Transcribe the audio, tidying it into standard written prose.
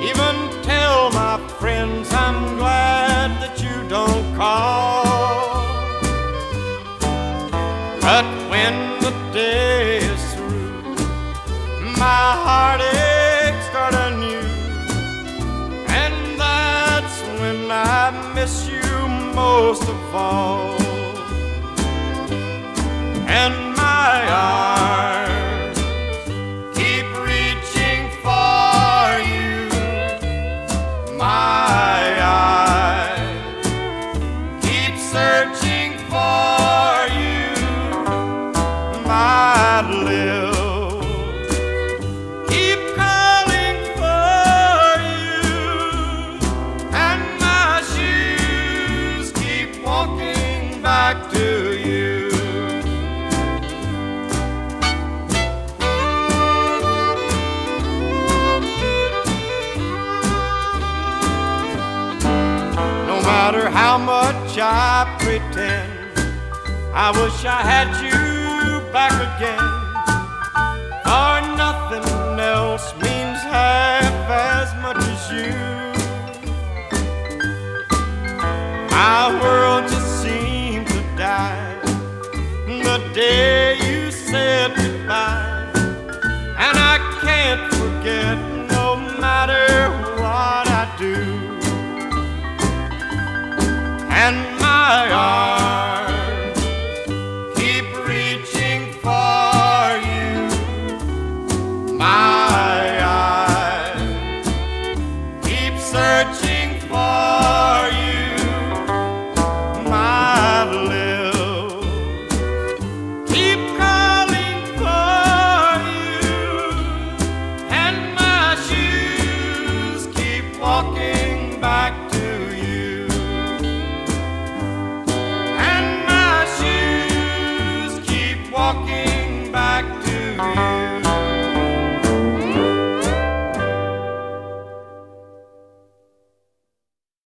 even tell my friends I'm glad that you don't call. But when the day is through, my heartaches start anew, and that's when I miss you most of all. And my arms keep reaching for you, my eyes keep searching for you, my lips keep calling for you, and my shoes keep walking back to you. No matter how much I pretend, I wish I had you back again, for nothing else means half as much as you. My world just seemed to die the day you said goodbye, and I can't forget no matter what I do. And my arms keep reaching for you, my eyes keep searching for you, my lips keep calling for you, and my shoes keep walking back to you. Walking